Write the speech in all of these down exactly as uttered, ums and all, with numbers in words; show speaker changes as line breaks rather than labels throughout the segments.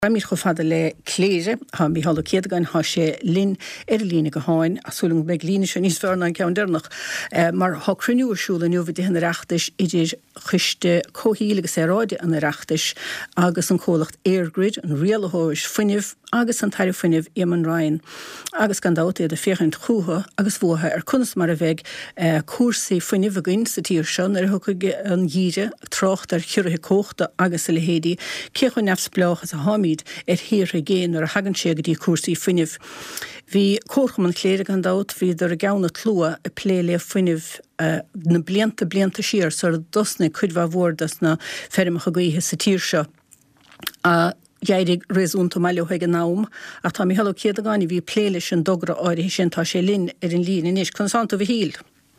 Mí go fada le léire ha mí hall céad gan ha sé lin ar lína go háin a súling me líne se níos fearna an cean dernach mar ha cruúsúla nu vi hen reachtas idir chuiste cóhílagus éráide an reachtas agus an cólacht airgrid an réalthóis funineh agus an tair funineh Éamonn Ryan agus gan dáta a féchant chuúha agus bhtha ar cunas mar a bheith cuasaí funineh agin sa tíir sin ar thuige an díre trocht ar chiúthe cóchta agus sa lehédí céchn nefsblach a hámí er hir géin ar a hagan sé go dtí cuasaí funineh. Bhí cócham an chléire gan dát hí ar a gceanna tlua a pléile funineh na blianta blianta siar so dosna chudhha bhórdas na fermach a gaithe sa tíir seo. A Jaidig réúnta meile chuige nám a tá mí hall céad a gáinine bhí pléile sin dogra áirithe sin tá sé linn ar an lín inis chunsananta bhí híl.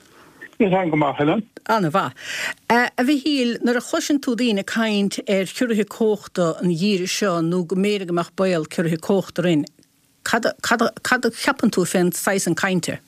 Anna bha. A bhí híl nar a chosin tú daoine caint ar ciúrthe cóchta an díire seo nó go méad amach bail ciúrthe cóchta rin. Cad a cheapan tú féin sais an cainte?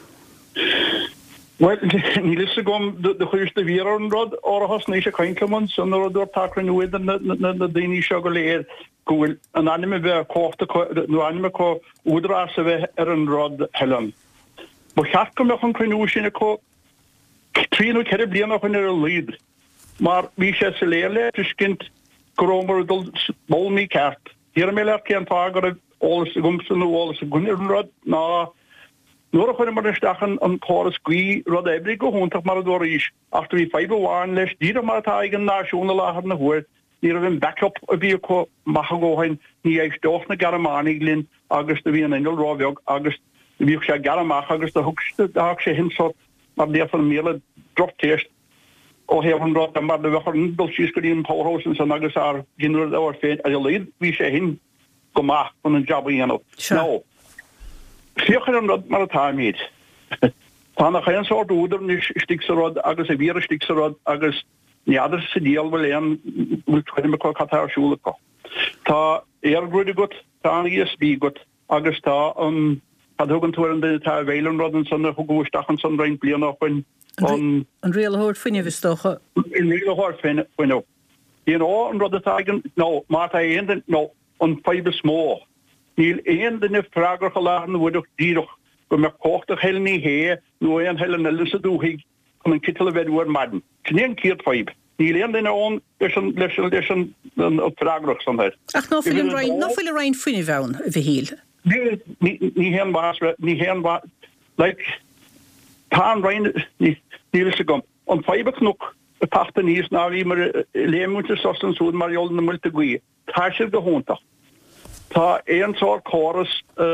Well, ní lís gom de chuiste vír an rod orthas níos a caintleman san nó dúir takran nuid na daoine seo go léir gohfuil an anime bheith cóchta nó anime có údra sa bheith ar an rod helan. Ba cheart go meach an cruinú sinna có tríú ceir blianana chun ar a líd. Mar bhí sé sa léile tuiscint gorómar dul bólmí ceart. Híar mé le céan tágar a ólas a gumsan nó ólas a gunir an rod ná Nuair a chuir mar istechan an choras gí rud ebri go húntaach mar a dúir ís. After bhí feibe bháin leis díra mar atá ag an náisiúna láthar na huair, ní a bhín backup a bhí có macha góhain ní éis dóch na Garamánig linn agus na bhí an inil rábheag agus bhí sé garamach agus de thugste daach sé hinsort mar déaf an méle droptéist ó héh an rod mar de bhechar dul síos go dtíon Powerhousen san agus ar ginúir áhar féin a léad bhí sé hin go maach an an job dhéanamh. No. Fiochan an rod mar a táimid. Tá nach chéan sort údar ní stigsarod agus a víra stigsarod agus neadar sa díal bhfuil éan bhfuil chuine me có catá arsúla có. Tá airgrúide gut, tá an E S B gut agus tá an hadhugan túir an duine tá bhéilean rod an sanna thugúisteach an san rein blianana chuin
an réalthóir funineh stocha.
In réalthóir funineh. Díon á an rod atá agin nó má tá éan nó an feibe smó. Níl éon duna freigar go láthna bhuiideach díireach go me cóchtach heilní hé nó éon heile na lisa dúthaigh chun an cital a bheadúir maidin. Cnéon cíad feib. Níl éon duine ón leis an leis an leis an freigarach san head.
Ach nó fuil a rain funineh ann a bhí híl?
Ní héan bás ní héan bás like tá an rain ní lisa gom. An feibach nó a tachta níos ná bhí mar léimúnta sosan súd mar eol na multa gaí. Tá sé go húntaach. Tá éon sár choras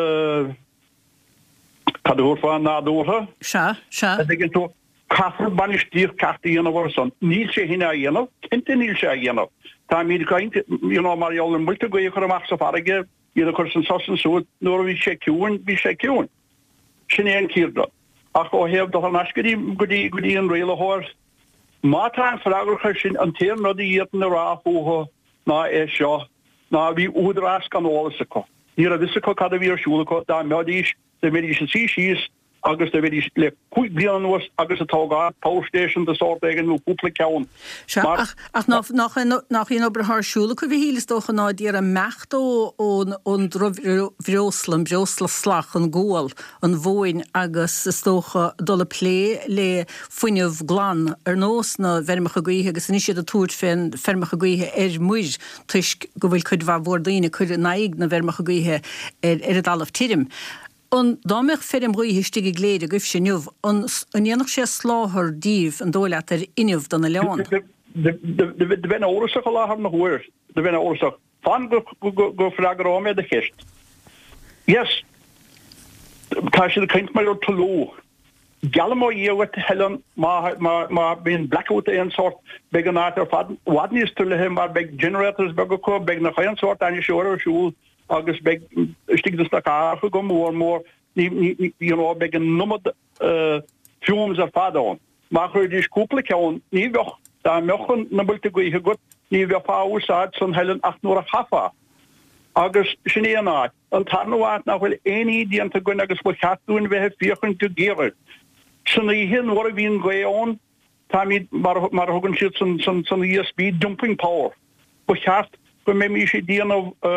cadúr fáin nádúrtha.
Se, se.
Dginn tú cafar banistíoch cartaí dhéanamh war san. Níl sé hinna a dhéanamh, cinnte níl sé a dhéanamh. Tá míad caint, you know, mar eol an multa gaí chur amach sa farige, iad a chur san sosan súd, nuair a bhí sé ciúin, bhí sé ciúin. Sin éon círdra. Ach ó héamh do an ascaí go dtí an réalthóir. Má tá an freigar chuir sin an téan rud í dhéan na ráthútha ná é seo. Na bhí údrás gan ólas acu. Ní a bhís acu cad a bhí arsúla acu dá meadíis de bhí sin sí síos agus de bhí le chuig blian nuas agus atágá Power Station de sort igen nó cúpla ceann.
Ach nach nach in ober harsúla go bhí hílastócha ná díar a mecht ó ón bhreoslam bheosla slach an ggóil an bhóin agus istócha dola plé le funineh glan ar nós na fermacha gaithe agus ní siad a túirt féin fermacha gaithe ar muid tuis go bhfuil chud bha bhór daoine chud naig na fermacha gaithe ar a dalamh tírim. An dámbeach ferm roií stigig léide goibh sé nniuh an dhéanach sé sláthar díomh an dóile ar inniuh don na leán.
De bhein órasach go láthar na huair, de bhein órasach. Fan go freigar á méid a cheist. Yes, tá sé a caint mar taló. Galam ó dhéhhat helan má bíon blackout éon sort beag an áit ar fad wadníos tulathe mar beag generators beag go beag na chaon sort aine seoir ar siúil agus beag stigdas na cácha go mór mór ní beag an numad fumes ar fadán. Má chuir dís cúpla ceann ní bheoch tá mechan na bulta gaithe gut ní bheoh fá úsáid san helan ach nuair a chafa. Agus sin éon áit an tarnúáit nach bhfuil éí díanta gunn agus bhfuil cheatún bheitthe fiochann go géir. Sanna hí nuair a bhíon gaón tá míad mar thugann siad san E S B dumping power. Ba cheart go mé mí sé díana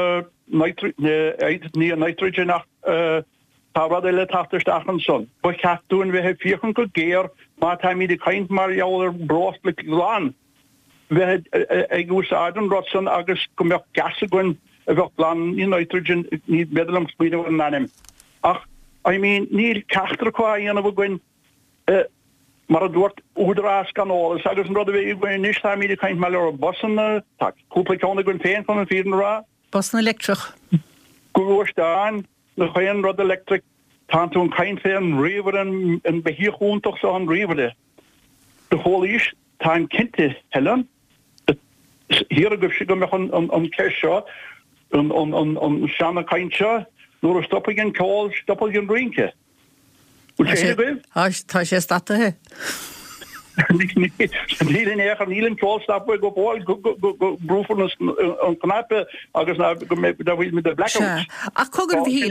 ní nitrogen nach tá le tachtteachchan son. Ba chatún vi he fichen go géir má tá mí de kaint mar jouler broslik lá. Vi ag ús aden rotson agus go me gas gon a bheit plan í nitrogen ní bedlam spide an nanim. Ach, I mean, níl cachtar qua íana bh gwn mar a dúirt údrás gan ólas, agus an rud a bheith gwn níos tá mí de kaint mar a bosan tak, cúpla ceanna gwn féin fan an fíden rá.
Bosan electrich.
Goústáin na chuan rud electric táún kaint fé an river an behíúntoch sa an riverde. De hólís tá an kinte hellen. Hier go si go me an ceisio an seanna kaintse, nuair a stoppa gin call, stoppa gin rinke.
Tá sé stata he.
Nílen éach an nílen callstap go báil go brúfan an knappe agus da bhfuil mit de blackout.
A cogur bhí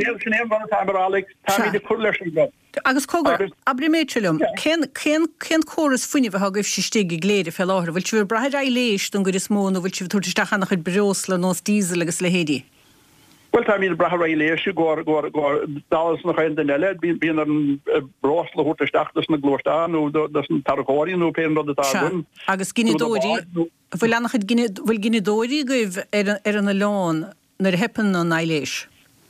de chuleis.
Agus cogur abri méitlumm cén choras funine bheit hagah si stigí gléidir fel láthir, bhfuil tú braid a léis don gur is móna bhfuil tú tuairteach nach chud brosla nó dísel agus le hédí.
Well, tá míad bratha réiléisi go go go dalas nach chain den eile, bíon an brosla húirteachtas na glóstáin nó das an tarcóirí nó péan rud atá gun.
Agus ginnedóirí, bhfuil annach bhfuil ginnedóirí goibh ar an lán nar hepan an eiléis.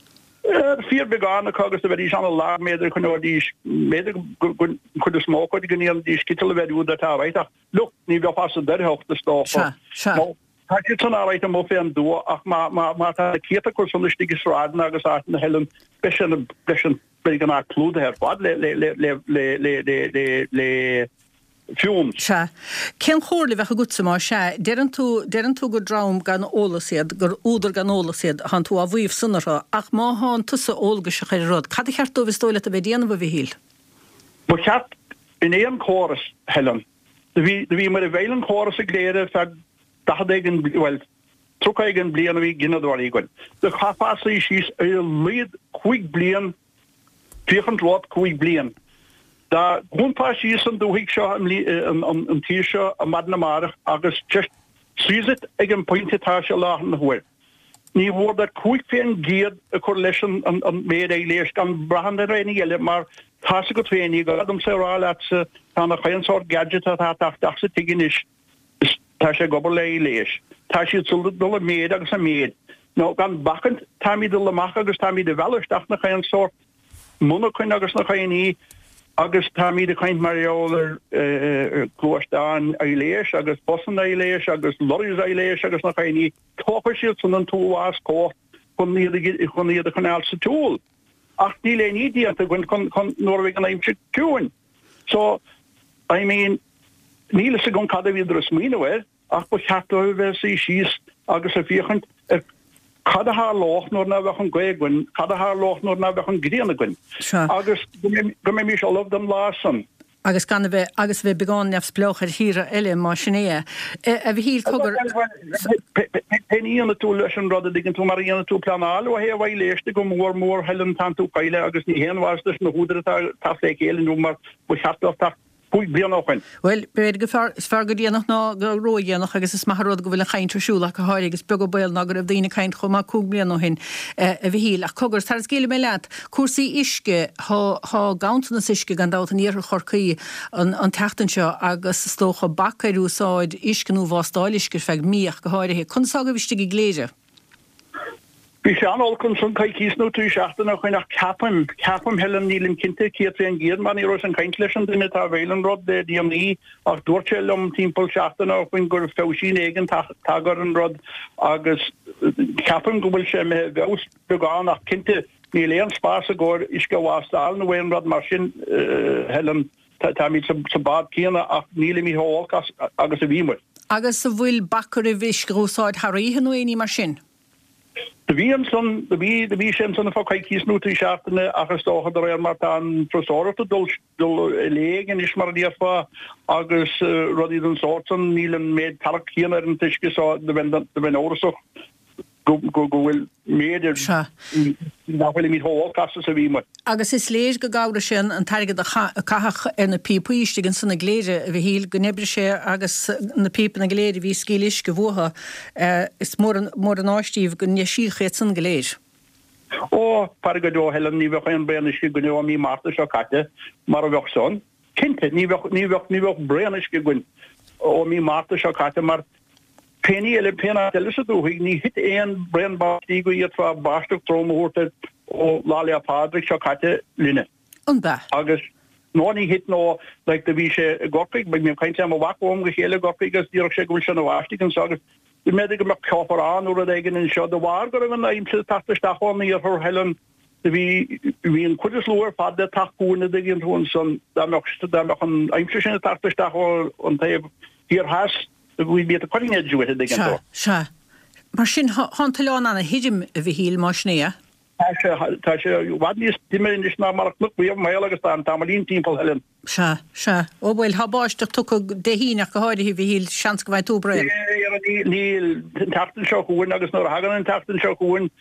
Fír begána agus a bheit an lá méidir chun dís méidir chud a smócoid gníal dís cital a bheit úd atá bhaitach. Look, ní bheith pas a derheocht a stáfa. Tá tan áráit am mó fé an dú ach má tá céta chu san stigis ráden agus á na helen besin besin be gan á clúd her fad le le le le le le le fiún.
Se. Cén chóirla bheith a gutsa má se, dean tú dean tú gur drám gan ólasíad, gur údar gan ólasíad han tú a bhuiomh sunnará, ach má hán tusa óga se chuir rud. Cad cheartú bhí stóile a bheith déanamh bhí híl?
Ba cheart in éon chóras helen. De bhí mar a bhéilen chóras a gléire fe dagin well trokaigen blian vi ginnadwar igwen. De chapasa is a lead quick blian vierent lot quick blian. Da grundpa is an do hik an t a madna mar agus just sees it egen pointetá la hoe. Ní woord dat quick féin geared a coalition an mé lees gan brand reinig elle maar ta go twenig am se ra dat ze aan de geen soort gadget dat hat dag se tigin is. Tá sé gobal le léis. Tá siad sulda dul a méad agus a méad. No gan bachant tá mí dul amach agus tá mí de bheileisteach na chaon sort muna chuin agus na chaoní agus tá mí de chaint marjólar clóistáin a léis agus bosan a léis agus loris a léis agus na chaoní tópa siad san an túás có chun níad a chunáil sa túl. Ach ní le ní díanta gwn chun nóir an aimse túin. So, I mean, níle se gon cad viidir a smíine ach bu chatú bheit sí síos agus a bhíchant cad a há loch nóir na bheith an gcuigún, cad a há loch nóir na bheith an gríanana gún. Agus go mé mís all dem lásan.
Agus gan bheith agus bheith begáin nefs bloch ar híra eile má sinné. A bhí híl cogur
Peníanana tú leis an rud a diggin tú mar íanana tú planáil ó hé bhhaid léiste go mór mór helen tan tú caile agus ní héanhhaistas na húdar tá lé éile nú mar bu chatach Pwy blian áchain?
Well, beir go fear go díanach ná go róianach agus is maithród go bhfuil a chaintresúla go háir agus beg bail ná gur a bhíine caint chum má cúg blian hin a bhí híl ach cogur tar scéile mé leat cuasaí isce há gaantanas isce gan dáta níor chorcaí an teachtan seo agus stócha bacairúsáid iscinú bhástáil isce feag míach go háirithe chun saga bhiste go gléide.
Bhí sé an olcon san caicís nó tú seachtain a chuin nach capam capam helen nílim cinnte céatre an géad man í ros an caint leis an duine tá bhéilen rod de D M I ach dúirte lom timppel seachtain a chuin gur fésín éigen tagar an rod agus capam go bhfuil sé me bheus begáin nach cinnte ní léon spás a gur is go bhástáil na bhéon rod mar sin helen tá míid sa bad céanna ach nílim í háil agus a bhímar.
Agus a bhfuil bachar a bhís grúsáid Haríhan nó éí mar sin?
De wie son de wie de wie sem son fo kies no schaftene agestogen der mar aan trosor te dol dol legen is mar die fa agus rodi den sorten nielen met talkiener en tiske so de ben de ben oorlog go gohfuil méidir nachfuil mí hóásta sa bhí mar.
Agus is léir go gáda sin an taige caach ar na pípuíistegin sanna léire a bhí híl go nebre sé agus na pípa na léir bhí scílis go bhtha is mór an áistíomh go ne síchéad san go léir.
Ó par go dó heile ní bheith an breanna go go mí máta seo caite mar a bheoh son. Cinnte ní bheoh ní bheoh ní bheoh breanna go gin ó mí máta seo caite mar penny ele pena telese do ni hit een brand ba die go hier va barstuk trom hoort o lalia padrik chakate linne
unba
agus no ni hit no like de vische gopik met me kein sam wak om gehele gopik as die se go schon wastig en sag we med ik me koffer aan or degen in show de war go een im til tachte sta om hier voor helen de wie wie een kudes loer pad de tak koene de in hun son daar nog daar nog een eimsche tachte sta on hier has we be at the cutting edge with it again.
Sure. Mar sin hantalán anna hidim a bhí híl mar snéa.
Tá sé wadní timime is ná mar look we mai agus an tamalín timppel helen.
Se se ó bhfuil habáisteach tu de híach go háidir bhí híl seans go bhaid tú bre.
Níl tatan seo goin agus nó hagan an tatan seo goin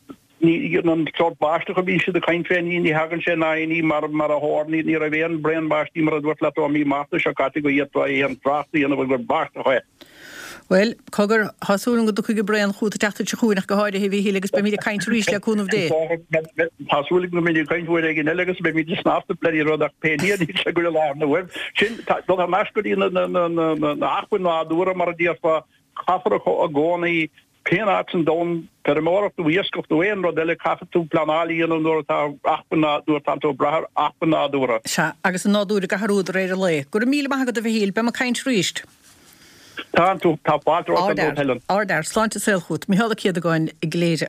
ní an clod báiste go bí si de kaint fé ní hagan sé na ní mar mar a hórní ní a bhéan brean báistí mar a dúirt le mí máta seo cati go dhéadá an trasí an bhfuil gur báiste chuir.
Well, cogur hasúlan go ducha go brean chuúta teachta se chuúnach go háide hí hí agus be mí kaint rís le cúnmh dé.
Hasúlig go mí kaintúir ag agus be mí snáfta bleí rodach peí ní se go lá na web. Sin do a meiscoí na achfuin ná dúra mar a dífa chafar a gcónaí Peanut and don per more of the wesk of the way and rodelle cafe to planali and or achna do tanto bra achna dora.
Sa agus an nádúra go harúd réir le. Gur míle maigad a bhíl be ma kaint ríist.
Tanto tá patro Helen.
Ardar slánta selchút, mi hela céad a gáin i gléire